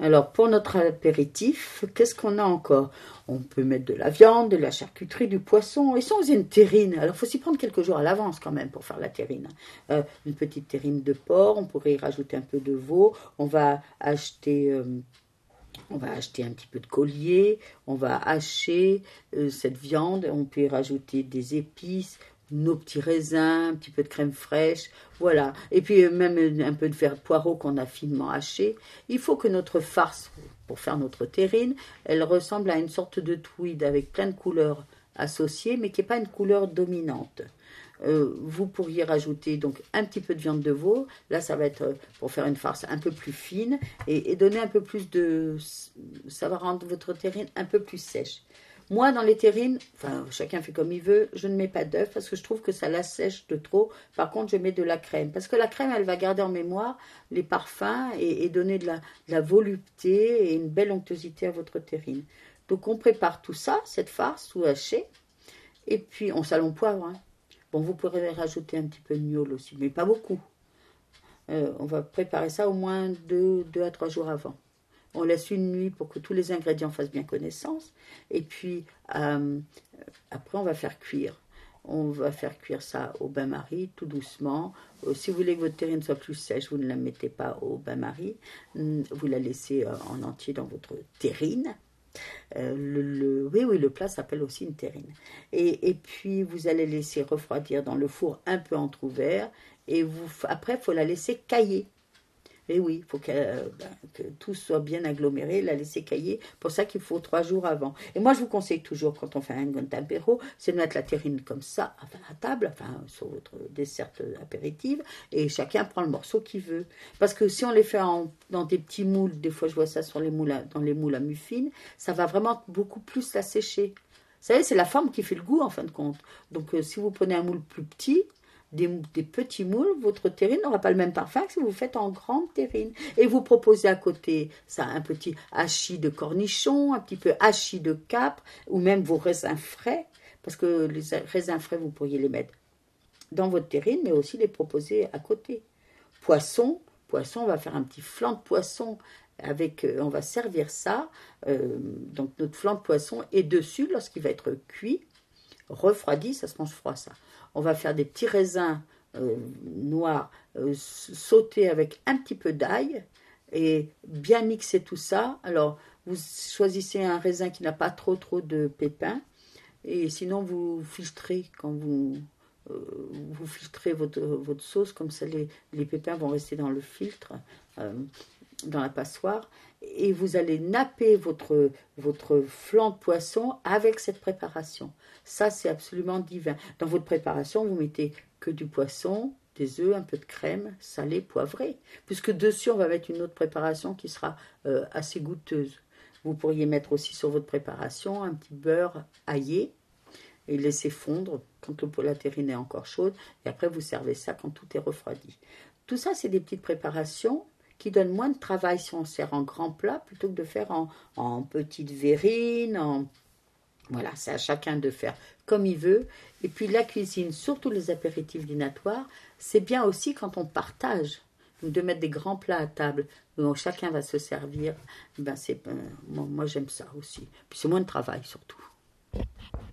Alors, pour notre apéritif, qu'est-ce qu'on a encore? On peut mettre de la viande, de la charcuterie, du poisson. Et si on faisait une terrine? Alors, il faut s'y prendre quelques jours à l'avance quand même pour faire la terrine. Une petite terrine de porc, on pourrait y rajouter un peu de veau. On va acheter un petit peu de collier, on va hacher cette viande, on peut y rajouter des épices, nos petits raisins, un petit peu de crème fraîche, voilà. Et puis même un peu de verre de poireau qu'on a finement haché. Il faut que notre farce, pour faire notre terrine, elle ressemble à une sorte de tweed avec plein de couleurs associées, mais qui n'est pas une couleur dominante. Vous pourriez rajouter donc un petit peu de viande de veau. Là, ça va être pour faire une farce un peu plus fine et donner un peu plus de... Ça va rendre votre terrine un peu plus sèche. Moi, dans les terrines, enfin, chacun fait comme il veut, je ne mets pas d'œuf parce que je trouve que ça l'assèche de trop. Par contre, je mets de la crème parce que la crème, elle va garder en mémoire les parfums et donner de la volupté et une belle onctuosité à votre terrine. Donc, on prépare tout ça, cette farce tout hachée, et puis on sale au poivre, hein. Bon, vous pourrez rajouter un petit peu de gnôle aussi, mais pas beaucoup. On va préparer ça au moins 2 à 3 jours avant. On laisse une nuit pour que tous les ingrédients fassent bien connaissance. Et puis, après, on va faire cuire. On va faire cuire ça au bain-marie, tout doucement. Si vous voulez que votre terrine soit plus sèche, vous ne la mettez pas au bain-marie. Vous la laissez en entier dans votre terrine. Oui, le plat s'appelle aussi une terrine. Et puis, vous allez laisser refroidir dans le four un peu entrouvert. Et après, il faut la laisser cailler. Et oui, il faut que tout soit bien aggloméré, la laisser cailler. Pour ça qu'il faut 3 jours avant. Et moi, je vous conseille toujours, quand on fait un apéro, c'est de mettre la terrine comme ça, à table, enfin, sur votre dessert apéritive, et chacun prend le morceau qu'il veut. Parce que si on les fait dans des petits moules, des fois je vois ça sur dans les moules à muffins, ça va vraiment beaucoup plus la sécher. Vous savez, c'est la forme qui fait le goût, en fin de compte. Donc, si vous prenez un moule plus petit, des petits moules, votre terrine n'aura pas le même parfum que si vous faites en grande terrine. Et vous proposez à côté ça, un petit hachis de cornichons, un petit peu hachis de capre, ou même vos raisins frais, parce que les raisins frais, vous pourriez les mettre dans votre terrine, mais aussi les proposer à côté. Poisson, on va faire un petit flan de poisson on va servir ça, donc notre flan de poisson, et dessus, lorsqu'il va être cuit, refroidi, ça se mange froid ça. On va faire des petits raisins noirs sautés avec un petit peu d'ail et bien mixer tout ça. Alors, vous choisissez un raisin qui n'a pas trop de pépins et sinon vous filtrez quand vous filtrez votre sauce, comme ça les pépins vont rester dans le filtre, dans la passoire, et vous allez napper votre flan de poisson avec cette préparation. Ça, c'est absolument divin. Dans votre préparation, vous mettez que du poisson, des œufs, un peu de crème, salée, poivrée, puisque dessus, on va mettre une autre préparation qui sera assez goûteuse. Vous pourriez mettre aussi sur votre préparation un petit beurre aillé et laisser fondre quand la terrine est encore chaude, et après vous servez ça quand tout est refroidi. Tout ça, c'est des petites préparations qui donnent moins de travail si on sert en grand plat plutôt que de faire en petite verrine. Voilà, c'est à chacun de faire comme il veut. Et puis la cuisine, surtout les apéritifs dînatoires, c'est bien aussi quand on partage. Donc de mettre des grands plats à table où chacun va se servir, moi j'aime ça aussi. Puis c'est moins de travail surtout.